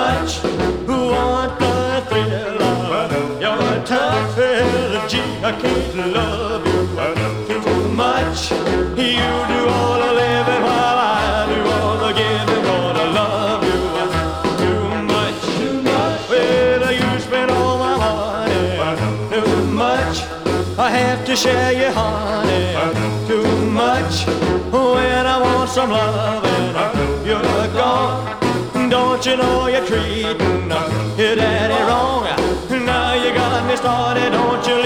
much. Want the thrill of your tough energy. I can't love you too much. You do all the living while I do all the giving. Gonna love you too much. Well, you spend all my money too much. I have to share your honey too much. When I want some loving, you're gone. Don't you know you're treating your daddy wrong? Now you got me started, don't you